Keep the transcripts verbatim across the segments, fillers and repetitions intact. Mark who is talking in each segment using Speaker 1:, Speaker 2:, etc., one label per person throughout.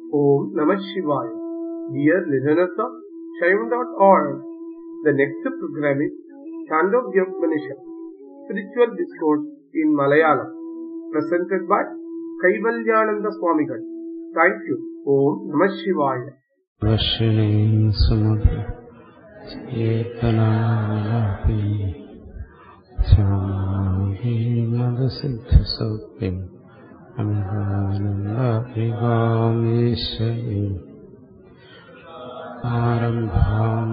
Speaker 1: Om Namah Shivaya. Dear listeners of Shaivan dot org, the next program is Chandogya Upanishad, Spiritual Discourse in Malayalam, presented by Kaivalyananda Swamigal. Thank you. Om Namah Shivaya.
Speaker 2: Vashinim Samadhi Chetanalapi Swami Madasiddha Saupim Amhanandabhigameshai Arambham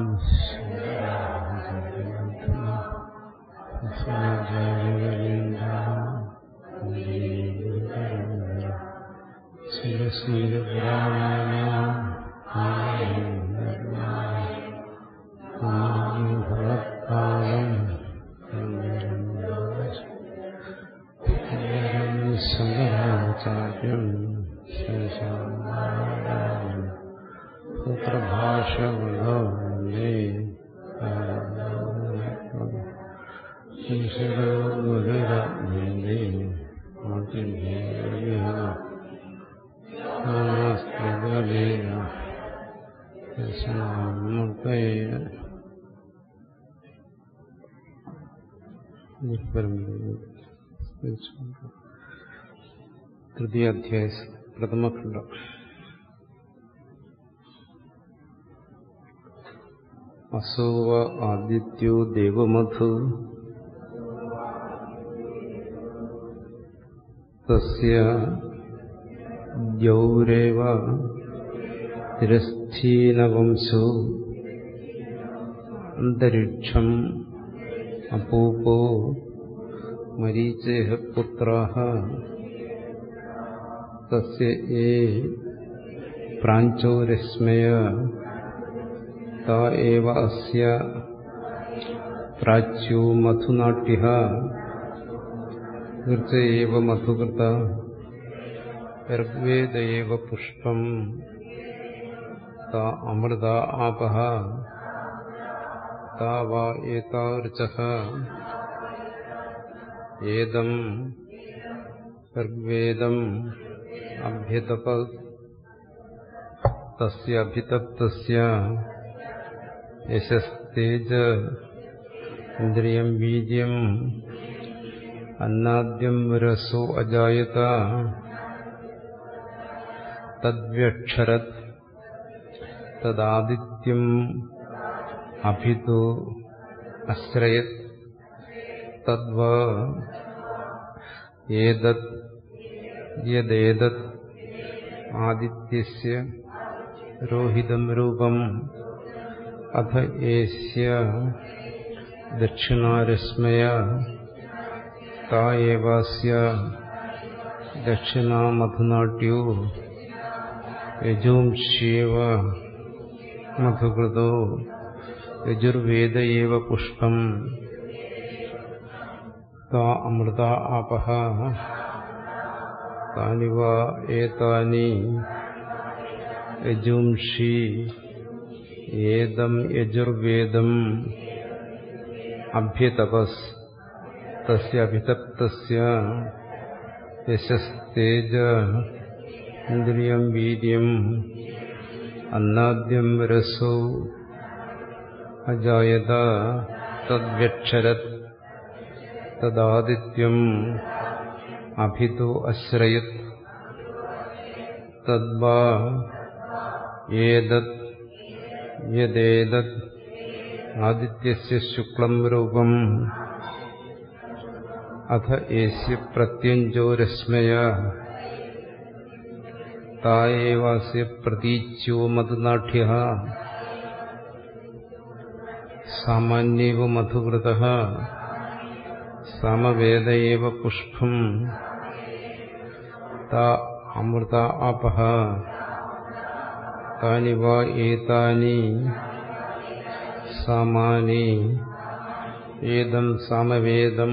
Speaker 2: Sajayavinda Sirasmirana Bhavatpalam Sangaracharyam Sheshamadam Sutrabhashavadhavane Shishiraguriragnene Matibhiriya Namaste-galena Yasnamurtaya തൃതീയ അധ്യായ പ്രഥമഖണ്ഡം. അസോവ ആദിത്യോ ദേവമധു തസ്യ ദ്യൗരേവ തിരസ്ഥീനവംശോ അന്തരിക്ഷം അപൂപോ മരീചേഹ പുത്രാഃ തസ്യ യേ പ്രാഞ്ചോരശ്മയ താ ഏവ അസ്യ പ്രാച്യോ മധുനാട്യഃ ഋച ഏവ മധുകൃത ഋഗ്വേദ ഏവ പുഷ്പം താ അമൃത ആപഃ താ വാ ഏതാ ഋചഃ ഏദം ഋഗ്വേദം അഭ്യതപത് തസ്യ അഭിതപ്തസ്യ യശസ്തേജ ഇന്ദ്രിയം വീര്യം അന്നാദ്യം രസോ അജായത തദ്വ്യക്ഷരത് തദാദിത്യം അഭിതോ അശ്രയത് തദ്വാ ഏതത് യദേതത് ആദിത്യസ്യ രോഹിതം രൂപം അഥ ഏസ്യ ദക്ഷിണാരശ്മയ താ ഏവാസ്യ ദക്ഷിണാ മധുനാട്യോ യജൂംഷ്യേവ മധുകൃതോ യജുർവേദ ഏവ പുഷ്പം താ അമൃത ആപഃ താനി വാ ഏതാനി യജൂംഷി ഏദം യജുർവേദം അഭ്യതപസ് തസ്യ അഭിതപ്തസ്യ യശസ്തേജ ഇന്ദ്രിയം വീര്യം അന്നാദ്യം രസോ അജായത തദ്വ്യക്ഷരത് തദാദിത്യം അഭിതോ അശ്രയത് തദ്വാ ഏതത് യദേതത് ആദിത്യസ്യ ശുക്ലം രൂപം അഥ ഏസ്യ പ്രത്യഞ്ജോ രശ്മയ താ ഏവാസ്യ പ്രതീച്യോ മധുനാട്യഃ സാമാന്യേവ മധുകൃതഃ സമവേദ ഏവ പുഷ്പം താ അമൃത ആപഃ താനി വാ ഏതാനി സാമാനി ഏദം സാമവേദം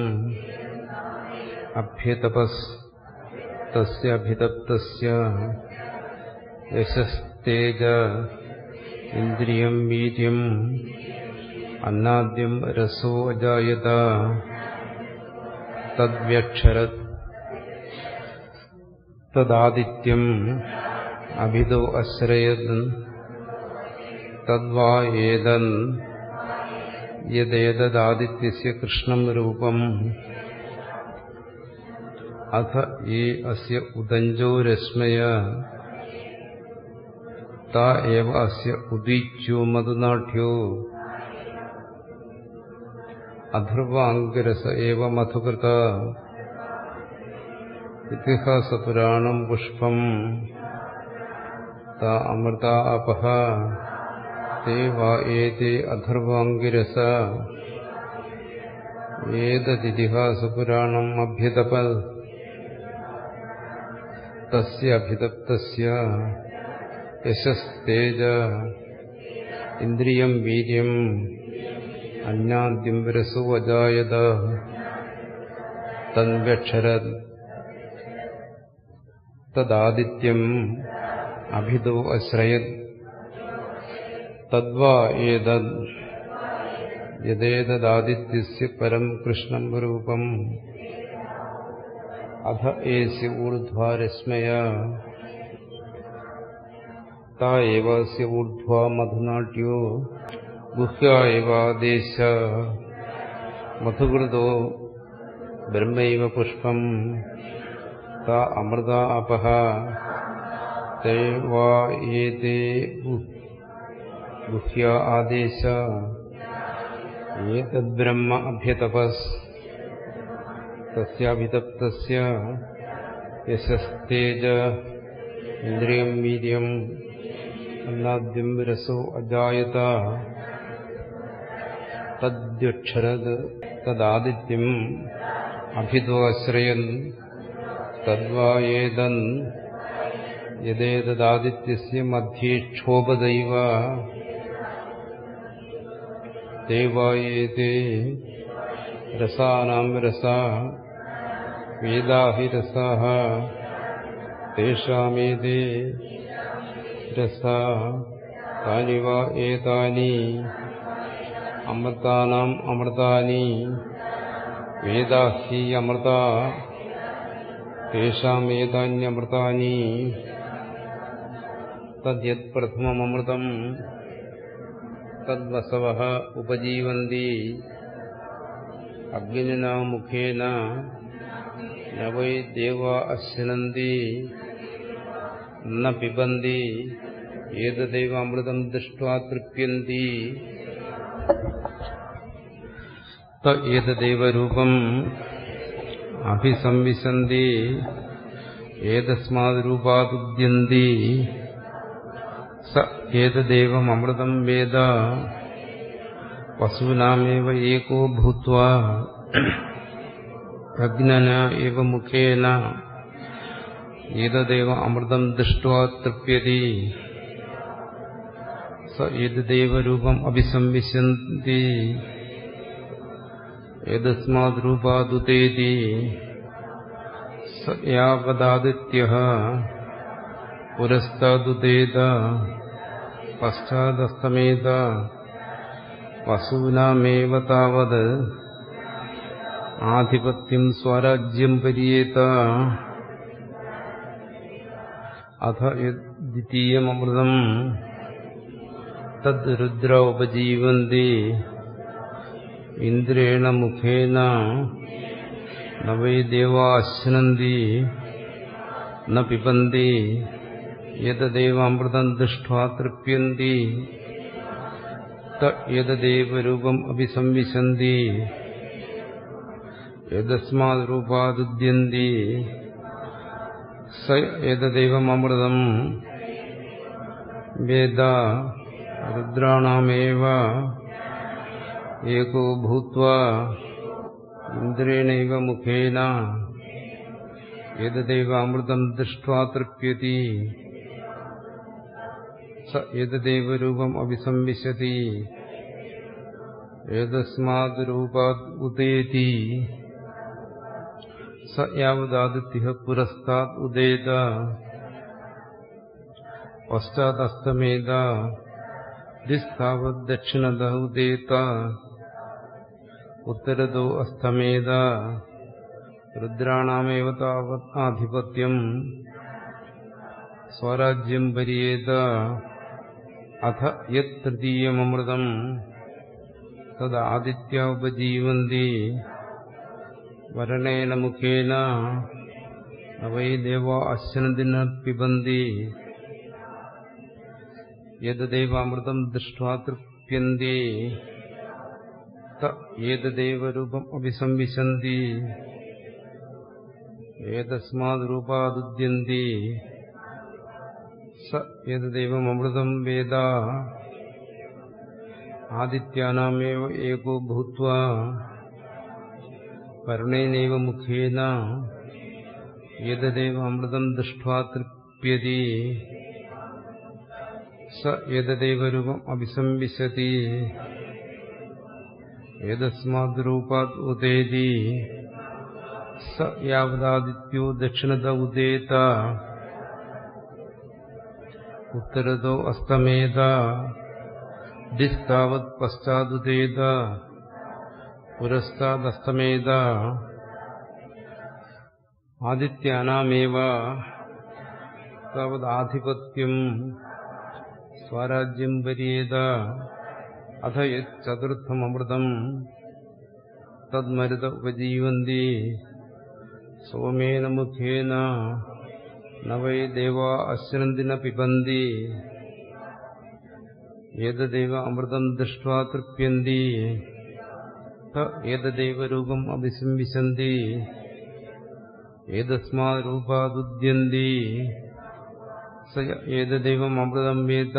Speaker 2: അഭ്യതപസ് തസ്യ അഭിതപ്തസ്യ യശസ്തേജ ഇന്ദ്രിയം വീര്യം അന്നാദ്യം രസോ അജായത തദ്വ്യക്ഷരത് തദാദിത്യം അഭിതോ അശ്രയത് തദ്വാ ഏതൻ യദേതദാദിത്യസ്യ കൃഷ്ണം രൂപം അഥ യേ അസ്യ ഉദഞ്ചോ രശ്മയ താ ഏവ അസ്യ ഉദീച്യോ മധുനാഠ്യോ അഥർവാംഗരസ ഏവ മധുകൃത ഇതിഹാസപുരാണം പുഷ്പം താ അമൃത അപഹ തേ വാ ഏതേ അഥർവാംഗിരസ ഏതദിതിഹാസപുരാണം അഭ്യതപത് തസ്യ അഭിതപ്തസ്യ യശസ്തേജ ഇന്ദ്രിയം വീര്യം അന്യാദ്യം വിരസോ അജായത തൻവ്യക്ഷരത് തദാദിത്യം അഭിതോ അശ്രയത് തദ്വാ ഏതദ് യദേതദാദിത്യസ്യ പരം കൃഷ്ണം രൂപം അധ ഏസ്യ ഊർധ്വാ രശ്മയ താ ഏവ അസ്യ ഊർധ്വാ മധുനാട്യോ ഗുഹ്യാ ഏവാദേശ മധുകൃതോ ബ്രഹ്മൈവ പുഷ്പം താ അമൃത അപഹ തേ വാ ഏതേ ഗുഹ്യാ ആദേശ ഏതദ്ബ്രഹ്മ അഭ്യതപസ് തസ്യാഭിതപ്തസ്യ യശസ്തേജ ഇന്ദ്രിയം വീര്യം അന്നാദ്യം വിരസോ അജായത തദ്യക്ഷരത് തദാദിത്യം അഭിതോ അശ്രയൻ തദ്വാ ഏതൻ യദേതദാദിത്യസ്യ മധ്യേ ക്ഷോഭദൈവ ദേവായേതേ രസാനാം രസാ വേദാഹി രസാഃ തേഷാമേതേ രസാ താനി വാ ഏതാനി അമൃതാനാം അമൃതാനി വേദാഹി അമൃതാ തേഷാമേതാന്യമൃതാനി തദ്യത് പ്രഥമമൃതം തദ്വസവഃ ഉപജീവന്തി അഗ്നിനാ മുഖേന ന വൈ ദേവാ അശ്നന്തി ന പിബന്തി ഏതദൈവ അമൃതം ദൃഷ്ട്വാ തൃപ്യന്തി ത ഏതദൈവ രൂപം അഭിസംവിശന്തി ഏതസ്മാത് രൂപാദുദ്യന്തി സ ഏതദേവം അമൃതം വേദ വസൂനാമേവ ഏകോ ഭൂത്വാ അഗ്നന ഏവ മുഖേന ഏതദേവ അമൃതം ദൃഷ്ട്വാ തൃപ്യതി സ ഏതദേവ രൂപം അഭിസംവിശന്തി ഏതസ്മാത് രൂപാദുതേതി സ യാവദാദിത്യഃ പുരസ്താദുതേത പശ്ചാദസ്തമേത വസൂനാമേവ താവത് ആധിപത്യം സ്വരാജ്യം പര്യേത അഥ ദ്വിതീയമൃതം തദ് രുദ്ര ഉപജീവന്തി ഇന്ദ്രേണ മുഖേന ന വൈ ദേവാ അശ്നന്തി ന പിബന്തി ഏതദേവ അമൃതം ദൃഷ്ട്വാ തൃപ്യന്തി ത ഏതദേവ രൂപം അഭിസംവിശന്തി ഏതസ്മാത് രൂപാദുദ്യന്തി സ ഏതദേവം അമൃതം വേദ രുദ്രാണാമേവ ഏകോ ഭൂത്വാ ഇന്ദ്രേണൈവ മുഖേന ഏതദേവ അമൃതം ദൃഷ്ട്വാ തൃപ്യതി സ ഏതദേവ രൂപം അഭിസംവിശതി ഏതസ്മാത് രൂപാദ് ഉദേതി സ യാവദാദിത്യഃ പുരസ്താദ് ഉദേത പശ്ചാദസ്തമേത ദിസ്ഥാവത് ദക്ഷിണതഃ ഉദേത ഉത്തരതോ അസ്തമേത രുദ്രാണാമേവ താവത് ആധിപത്യം സ്വരാജ്യം പര്യേത അഥ യത് തൃതീയമമൃതം തദാദിത്യ ഉപജീവന്തി വരണേന മുഖേന അവൈ ദേവാ അശ്നന്തിന പിബന്തി യദ്ദേവാമൃതം ദൃഷ്ട്വാ തൃപ്യന്തി ഏതദേവരൂപം അഭിസംവിശന്തി ഏതസ്മാദ് രൂപാദുദ്യന്തി സ ഏതദേവമൃതം വേദ ആദിത്യാനാമേവ ഏകോ ഭൂത്വാ കരുണേനൈവ മുഖേന ഏതദേവമൃതം ദൃഷ്ട്വാ തൃപ്യതി സ ഏതദേവരൂപം അഭിസംവിശതി ഏതസ്മാദ് രൂപാത് ഉദേതി സ യാവദാദിത്യോ ദക്ഷിണത ഉദേത ഉത്തരതോ അസ്തമേത ദിസ്താവത് പശ്ചാദുദേത പുരസ്താദസ്തമേത ആദിത്യാനാമേവ താവദാധിപത്യം സ്വരാജ്യം പര്യേത അഥ യത് ചതുർത്ഥമമൃതം തദ്മരുത ഉപജീവന്തി സോമേന മുഖേന ന വൈ ദേവാ അശ്നന്തിന പിബന്തി ഏതദേവ അമൃതം ദൃഷ്ട്വാ തൃപ്യന്തി ഏതദേവരൂപം അഭിസംവിശന്തി ഏതസ്മാദ് രൂപാദുദ്യന്തി സ ഏതദേവം അമൃതം വേദ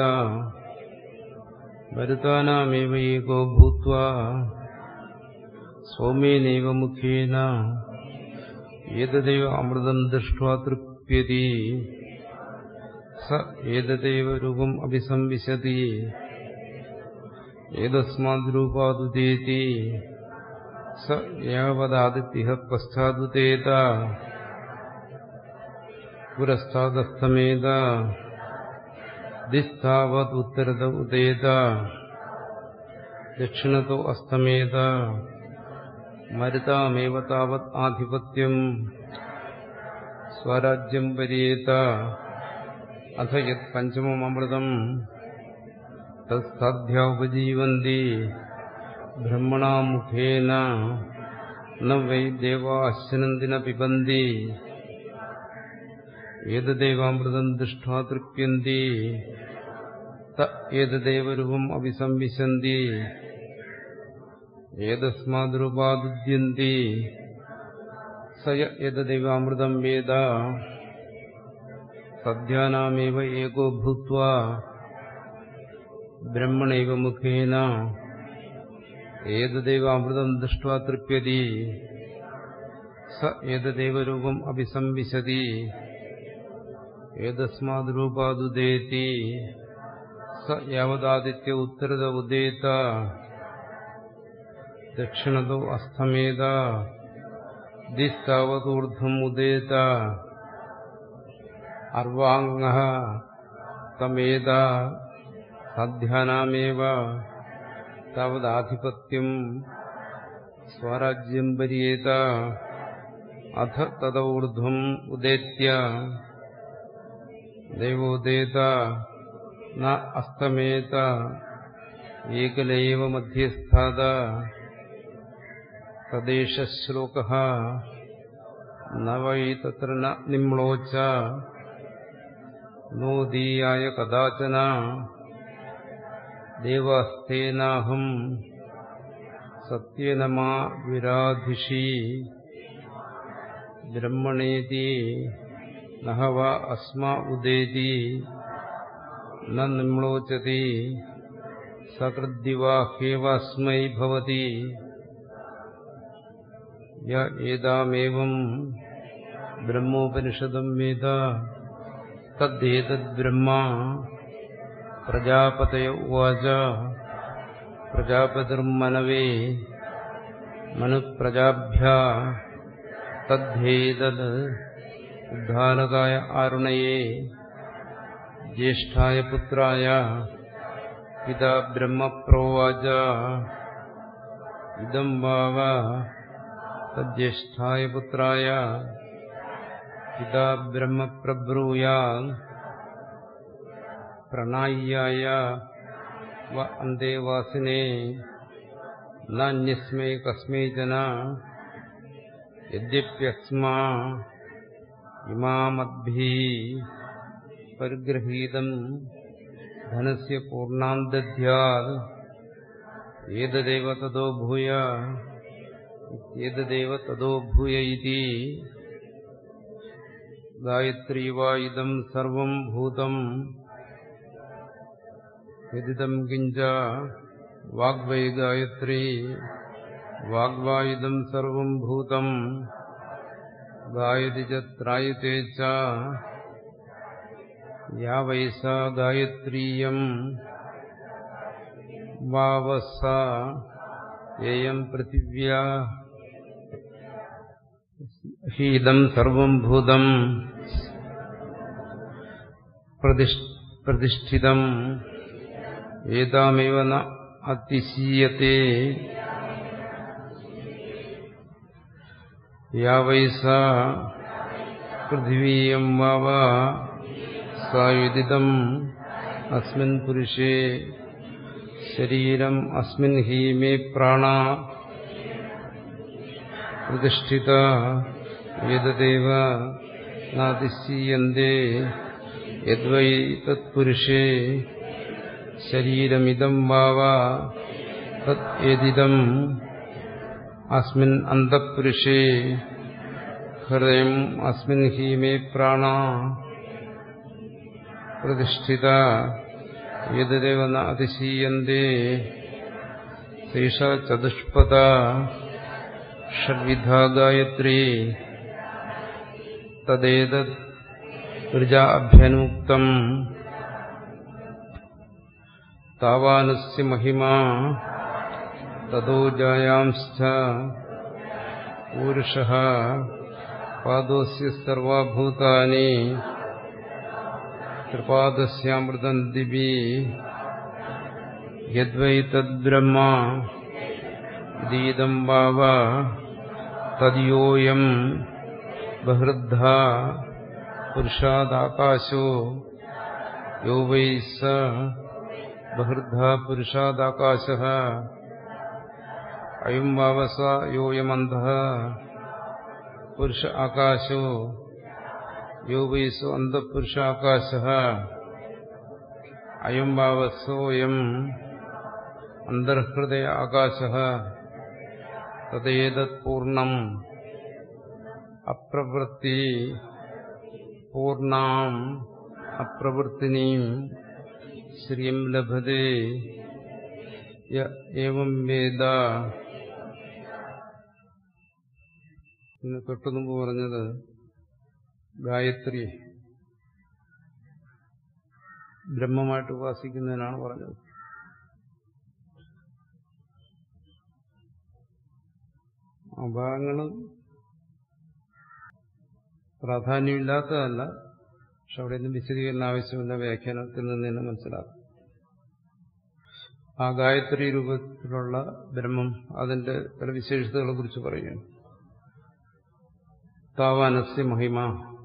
Speaker 2: മരുതാനാമേവ ഏകോ ഭൂത്വാ സോമേനൈവ മുഖേന ഏതദേവ അമൃതം ദൃഷ്ട്വാ തൃപ്യതി സ ഏതദേവരൂപം അഭിസംവിശതി ഏതസ്മാദ് രൂപാദുദേതി സ യാവദാദിത്യ പശ്ചാദുദേത പുരസ്താദസ്തമേത ദിസ്താവത് ഉത്തരത ഉദേത ദക്ഷിണതോ അസ്തമേത മരുതാമേവ താവത് ആധിപത്യം സ്വരാജ്യം പര്യേത അഥ യത് പഞ്ചമമൃതം തത്സാധ്യാ ഉപജീവന്തി ബ്രഹ്മണാ മുഖേന ന വൈ ദേവാ അശ്നന്തിന പിബന്തി ഏതദേവാമൃതം ദൃഷ്ട്വാ തൃപ്യന്തി ഏതദേവരൂപം അഭിസംവിശന്തി ഏതസ്മാദ് രൂപാദുദ്യന്തി സ ഏതദേവാമൃതം വേദ സദ്യാനാമേവ ഏകോ ഭൂത്വാ ബ്രഹ്മണൈവ മുഖേന ഏതദേവാമൃതം ദൃഷ്ട്വാ തൃപ്യതി സ ഏതദേവരൂപം അഭിസംവിശതി ഏതസ്മാദ് രൂപാദുദേതി സ യാവദാദിത്യ ഉത്തരത ഉദേത ദക്ഷിണതോ അസ്തമേത ദിസ്താവതൂർധ്വം ഉദേത അർവാംഗഃ തമേത സാധ്യാനാമേവ താവദാധിപത്യം സ്വരാജ്യം പര്യേത അഥ തദൂർധ്വം ഉദേത്യ ദേവോദേത ന അസ്തമേത ഏകലൈവ മധ്യസ്ഥാത തദ്ദേശ ശ്ലോകഃ ന വൈ തത്ര ന നിമ്ലോച നോദീയായ കദാചന ദേവാസ്തേനാഹം സത്യേന മാ വിരാധിഷി ബ്രഹ്മണേതി നഹവ അസ്മാ ഉദേതി ന നിമ്ലോചതി സകൃദ്ദിവാ ഹ്യേവാസ്മൈ ഭവതി യ ഏതാമേവം ബ്രഹ്മോപനിഷദം വേദ തദ്ദേതദ് ബ്രഹ്മ പ്രജാപതയ ഉവാച പ്രജാപതിർമനവേ മനുപ്രജാഭ്യാ തദ്ദേതദ് ഉദ്ധാരകായ ആരുണയേ ജ്യേഷ്ഠായ പുത്രായ പിതാ ബ്രഹ്മ പ്രോവാച ഇദം വാവ തജ്യേഷ്ഠായ പുത്രായ പിതാ ബ്രഹ്മ പ്രബ്രൂയാ പ്രണായ്യായ വ അന്തേവാസിനേ നാന്യസ്മൈ കസ്മൈചന യദ്യപ്യസ്മാ ഇമാമദ്ഭിഃ പരിഗ്രഹീതം ധനസ്യ പൂർണ്ണാം ദദ്ധ്യാത് ഏതദേവ തതോ ഭൂയ ഏതദേവ തതോ ഭൂയ ഇതി ഗായത്രീ വാ ഇദം സർവം ഭൂതം യദിദം കിഞ്ച വാഗ്വൈ ഗായത്രീ വാഗ്വാ ഇദം സർവം ഭൂതം ഗായതി ച ത്രായതേ ച യാ വൈ സാ ഗായത്രീയം വാവസ യേയം പൃഥിവ്യാ ഹീദം സർവം ഭൂതം പ്രതിഷ്ഠിതം ഏതാമേവ ന അതിശീയത്തെ യാ വൈ സാ പൃഥിവീയം വാവ സായുദിതം അസ്മിൻ പുരുഷേ ശരീരം അസ്മിൻ ഹി മേ പ്രാണ പ്രതിഷ്ഠിത ഏതദേവ നാതിശീയന്തേ യദ്വൈ തത്പുരുഷേ ശരീരമിദം വാവ തത് ഏതിദം അസ്മിൻ അന്തഃപുരുഷേ ഹൃദയം അസ്മിൻ ഹി മേ പ്രാണ പ്രതിഷ്ഠിത ഏതദേവ ന അതിശീയന്തേ സേഷ ചതുഷ്പദ ഷഡ്വിധാ ഗായത്രീ തദേതത് പ്രജാഭ്യനുക്തം താവാനസ്യ മഹിമാ തതോ ജായാംശ്ച പൂരുഷഃ പാദോസ്യ സർവഭൂതാനി ത്രിപാദസ്യാമൃതം ദിവി യദ്വൈ തദ്ബ്രഹ്മ ഇദം വാവ തദ്യോയം ബഹൃദ്ധാ പുരുഷാദാകാശോ യോ വൈ സ ബഹൃദ്ധാ പുരുഷാദാകാശഃ അയം വാവസ യോയമന്തഃ പുരുഷ ആകാശോ യോ വൈ സോ അന്തഃപുരുഷാകാശഃ അയം വാവസോയം അന്തർഹൃദയ ആകാശഃ തദേതത് പൂർണ്ണം അപ്രവൃത്തി പൂർണ്ണാം അപ്രവൃത്തിനീം ശ്രിയം ലഭതേ യ ഏവം വേദ. ഇന്ന് തൊട്ടുമുമ്പ് പറഞ്ഞത് ഗായത്രി ബ്രഹ്മമായിട്ട് ഉപാസിക്കുന്നതിനാണ് പറഞ്ഞത്. ആ ഭാഗങ്ങൾ പ്രാധാന്യമില്ലാത്തതല്ല, പക്ഷെ അവിടെ ഒന്നും വിശദീകരണം ആവശ്യമില്ല, വ്യാഖ്യാനത്തിൽ നിന്ന് തന്നെ മനസ്സിലാക്കും. ആ ഗായത്രി രൂപത്തിലുള്ള ബ്രഹ്മം, അതിന്റെ ചില വിശേഷതകളെ കുറിച്ച് പറയുകയാണ്. താവാനസ്യ മഹിമ,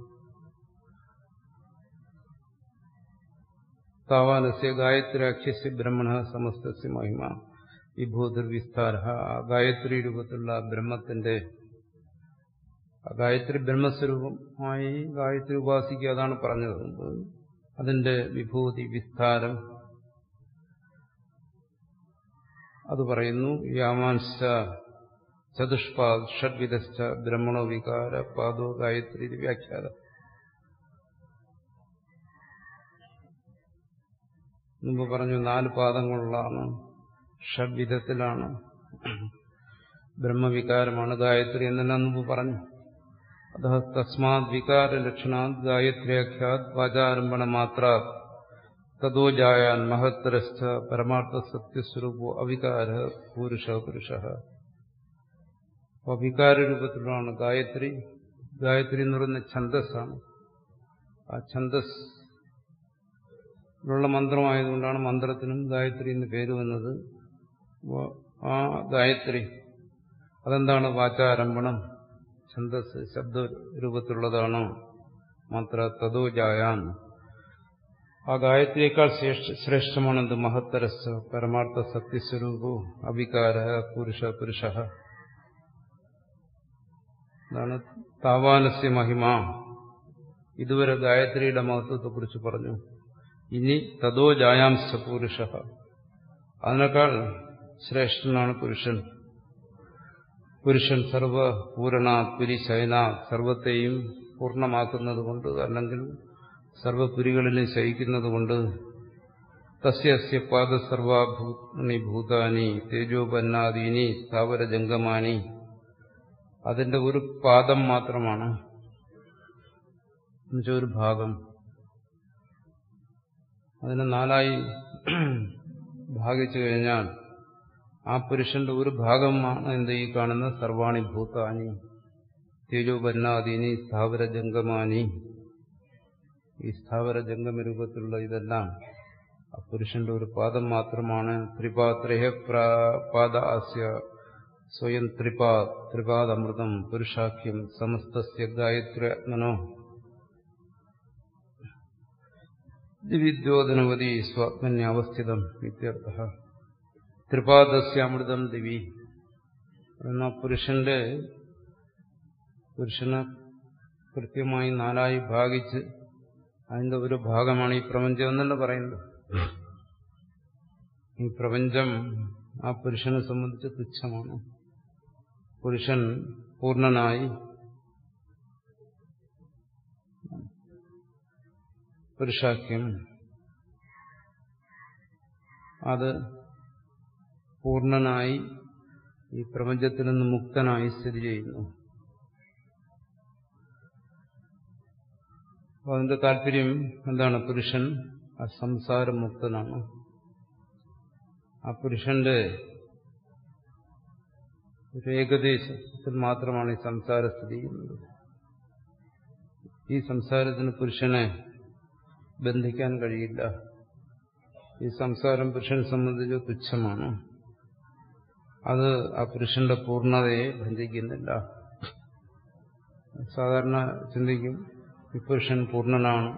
Speaker 2: താവാനസ്യ ഗായത്രാഖ്യസ്യ ബ്രഹ്മണ സമസ്തസ്യ മഹിമ വിഭൂതിർവിസ്താര. ആ ഗായത്രി രൂപത്തിലുള്ള ബ്രഹ്മത്തിന്റെ, ഗായത്രി ബ്രഹ്മസ്വരൂപമായി ഗായത്രി ഉപാസിക്കുക, അതാണ് പറഞ്ഞത്. അതിന്റെ വിഭൂതി വിസ്താരം അത് പറയുന്നു. യാമാൻശ്ച ചതുഷ്പാദ് ഷഡ്വിധശ്ച ബ്രഹ്മണോ വികാര പാദോ ഗായത്രി വ്യാഖ്യാത. മുമ്പ് പറഞ്ഞു നാല് പാദങ്ങളിലാണ്, ഷഡ്വിധത്തിലാണ്, ബ്രഹ്മവികാരമാണ് ഗായത്രി എന്നെല്ലാം മുമ്പ് പറഞ്ഞു. അത തസ്മാത് വികാരലക്ഷണാത് ഗായത്ര്യാഖ്യാത് വാചാരംഭണ മാത്രാത് തതോ ജായാൻ മഹത്തരശ്ച പരമാർത്ഥ സത്യസ്വരൂപോ അവികാര പുരുഷ പുരുഷ. അപ്പോൾ വികാര രൂപത്തിലാണ് ഗായത്രി. ഗായത്രി എന്ന് പറയുന്ന ഛന്ദസ്സാണ്. ആ ഛന്ദസ് ഉള്ള മന്ത്രമായതുകൊണ്ടാണ് മന്ത്രത്തിനും ഗായത്രി എന്ന് പേര് വന്നത്. ആ ഗായത്രി അതെന്താണ്? വാചാരംഭണം, ഛന്ദസ് ശബ്ദ രൂപത്തിലുള്ളതാണ്. മാത്ര തതോ ജായാൻ, ആ ഗായത്രിയേക്കാൾ ശ്രേഷ്ഠമാണെന്ത് മഹത്തരസ് പരമാർത്ഥ സത്യസ്വരൂപോ അവികാര പുരുഷ പുരുഷ. അതാണ് താവാനസ്യ മഹിമ. ഇതുവരെ ഗായത്രിയുടെ മഹത്വത്തെക്കുറിച്ച് പറഞ്ഞു. ഇനി തതോ ജായാംശ പുരുഷ, അതിനേക്കാൾ ശ്രേഷ്ഠനാണ് പുരുഷൻ. പുരുഷൻ സർവപൂരണ പുരിശയന, സർവത്തെയും പൂർണ്ണമാക്കുന്നതുകൊണ്ട് അല്ലെങ്കിൽ സർവപുരികളിലും ശയിക്കുന്നതുകൊണ്ട് തസ്യസ്യ പാദസർവാഭൂതാനി ഭൂതാനി തേജോപന്നാദീനി സ്ഥാവര ജംഗമാനി, അതിന്റെ ഒരു പാദം മാത്രമാണ്, എന്നുവെച്ചാൽ ഒരു ഭാഗം. അതിനെ നാലായി ഭാഗിച്ചു കഴിഞ്ഞാൽ ആ പുരുഷന്റെ ഒരു ഭാഗമാണ് എന്ത് ഈ കാണുന്ന സർവാണി ഭൂതാനി തേജോപന്നാദീനി സ്ഥാവര ജംഗമാനി. ഈ സ്ഥാവര ജംഗമ രൂപത്തിലുള്ള ഇതെല്ലാം ആ പുരുഷന്റെ ഒരു പാദം മാത്രമാണ്. ത്രിപാത്രേഹ പാദ ആസ്യ സ്വയം ത്രിപാ ത്രിപാദമൃതം പുരുഷാഖ്യം സമസ്തസ്യ ഗായത്ര്യാത്മനോ ദിവിദ്യോധനവതി സ്വാത്മന്യാവസ്ഥിതം ഇത്യർത്ഥഃ. ത്രിപാദസ്യ അമൃതം ദിവി എന്ന പുരുഷന്റെ പുരുഷനെ കൃത്യമായി നാലായി ഭാഗിച്ച് അതിന്റെ ഒരു ഭാഗമാണ് ഈ പ്രപഞ്ചം എന്നല്ല പറയുന്നത്. ഈ പ്രപഞ്ചം ആ പുരുഷനെ സംബന്ധിച്ച് തുച്ഛമാണ്. പുരുഷൻ പൂർണ്ണനായി പുരുഷാഖ്യം, അത് പൂർണ്ണനായി ഈ പ്രപഞ്ചത്തിൽ നിന്ന് മുക്തനായി സ്ഥിതി ചെയ്യുന്നു. അപ്പോൾ അതിന്റെ താല്പര്യം എന്താണ്? പുരുഷൻ ആ സംസാരമുക്തനാണ്. ആ പുരുഷന്റെ ഒരു ഏകദേശത്തിൽ മാത്രമാണ് ഈ സംസാരം സ്ഥിതി ചെയ്യുന്നത്. ഈ സംസാരത്തിന് പുരുഷനെ ബന്ധിക്കാൻ കഴിയില്ല. ഈ സംസാരം പുരുഷനെ സംബന്ധിച്ച് തുച്ഛമാണ്. അത് ആ പുരുഷന്റെ പൂർണ്ണതയെ ബന്ധിക്കുന്നില്ല. സാധാരണ ചിന്തിക്കും ഈ പുരുഷൻ പൂർണ്ണനാണ്,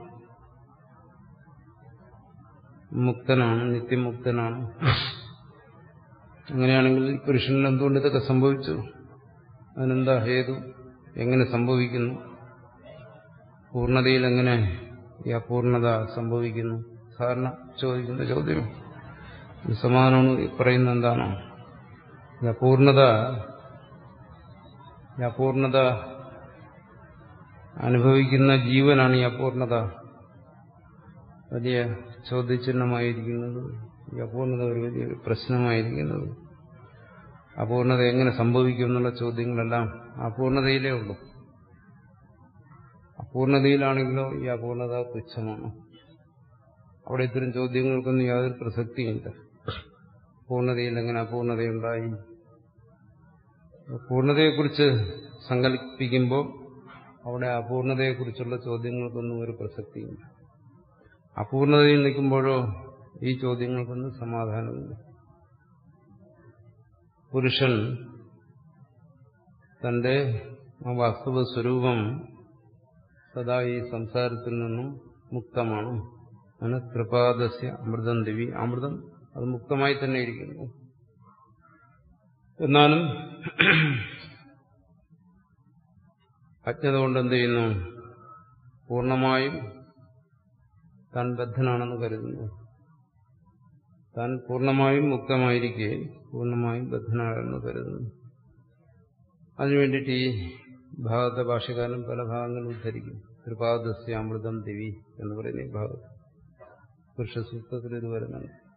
Speaker 2: മുക്തനാണ്, നിത്യമുക്തനാണ്. അങ്ങനെയാണെങ്കിൽ പുരുഷനിൽ എന്തുകൊണ്ട് ഇതൊക്കെ സംഭവിച്ചു? അതിനെന്താ ഹേതു? എങ്ങനെ സംഭവിക്കുന്നു? പൂർണ്ണതയിൽ എങ്ങനെ ഈ അപൂർണത സംഭവിക്കുന്നു? സാധാരണ ചോദിക്കുന്ന ചോദ്യം. ഈ സമാധാനം പറയുന്നത് എന്താണോ? ഈ അപൂർണത ഈ അപൂർണത അനുഭവിക്കുന്ന ജീവനാണ് ഈ അപൂർണത വലിയ ചോദ്യചിഹ്നമായിരിക്കുന്നത്. ഈ അപൂർണത ഒരു വലിയ പ്രശ്നമായിരിക്കുന്നത്. അപൂർണത എങ്ങനെ സംഭവിക്കും എന്നുള്ള ചോദ്യങ്ങളെല്ലാം അപൂർണതയിലേ ഉള്ളൂ. അപൂർണതയിലാണെങ്കിലോ ഈ അപൂർണത തുച്ഛമാണ്. അവിടെ ഇത്തരം ചോദ്യങ്ങൾക്കൊന്നും യാതൊരു പ്രസക്തിയില്ല. പൂർണ്ണതയിൽ എങ്ങനെ അപൂർണതയുണ്ടായി? പൂർണ്ണതയെക്കുറിച്ച് സങ്കല്പിക്കുമ്പോൾ അവിടെ അപൂർണതയെക്കുറിച്ചുള്ള ചോദ്യങ്ങൾക്കൊന്നും ഒരു പ്രസക്തിയില്ല. അപൂർണതയിൽ നിൽക്കുമ്പോഴോ ഈ ചോദ്യങ്ങൾക്കൊന്നും സമാധാനമില്ല. പുരുഷൻ തന്റെ ആ വാസ്തവ സ്വരൂപം സദാ ഈ സംസാരത്തിൽ നിന്നും മുക്തമാണ്. അങ്ങനെ ത്രിപാദസ്യ അമൃതം ദിവി, അമൃതം അത് മുക്തമായി തന്നെ ഇരിക്കുന്നു. എന്നാലും അജ്ഞത കൊണ്ട് എന്ത് ചെയ്യുന്നു? പൂർണ്ണമായും താൻ ബദ്ധനാണെന്ന് കരുതുന്നു. താൻ പൂർണ്ണമായും മുക്തമായിരിക്കെ പൂർണ്ണമായും ബദ്ധനാണെന്ന് കരുതുന്നു. അതിനുവേണ്ടിയിട്ട് ഈ ഭാഗത്തെ ഭാഷകാരൻ പല ഭാഗങ്ങളും ഉദ്ധരിക്കും. ത്രിപാദസ്യ അമൃതം ദിവി എന്ന് പറയുന്ന ഈ ഭാഗത്ത് പുരുഷസൂക്തത്തിൽ ഇത് വരുന്നുണ്ട്.